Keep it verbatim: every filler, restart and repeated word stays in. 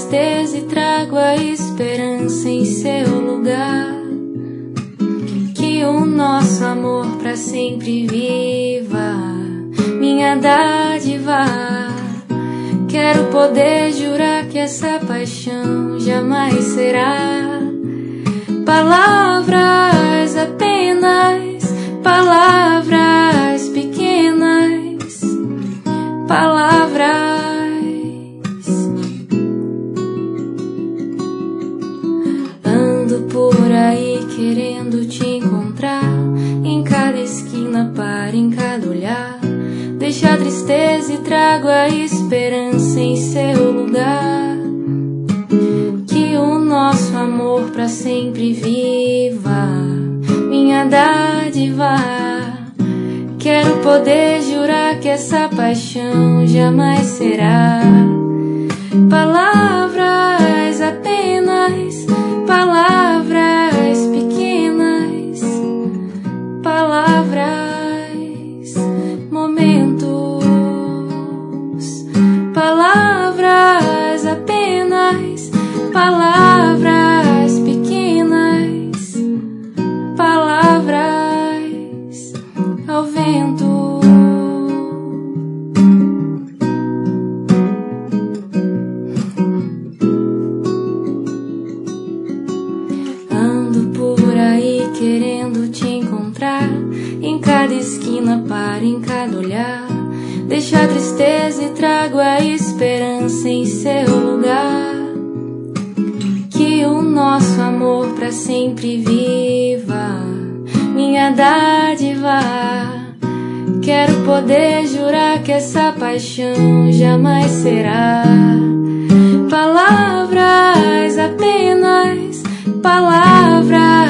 tristeza e trago a esperança em seu lugar. Que o nosso amor pra sempre viva, minha dádiva. Quero poder jurar que essa paixão jamais será palavras apenas, palavras pequenas, palavras. Ando por aí querendo te encontrar, em cada esquina paro, em cada olhar. Deixo a tristeza e trago a esperança em seu lugar. Que o nosso amor pra sempre viva, minha dádiva. Quero poder jurar que essa paixão jamais será palavras apenas, palavras pequenas, palavras, momentos, palavras apenas, palavras pequenas, palavras ao vento. Ando por aí querendo te encontrar, em cada esquina paro, em cada olhar. Deixo a tristeza e trago a esperança em seu lugar. Que o nosso amor pra sempre viva, minha dádiva. Quero poder jurar que essa paixão jamais será palavras apenas, palavras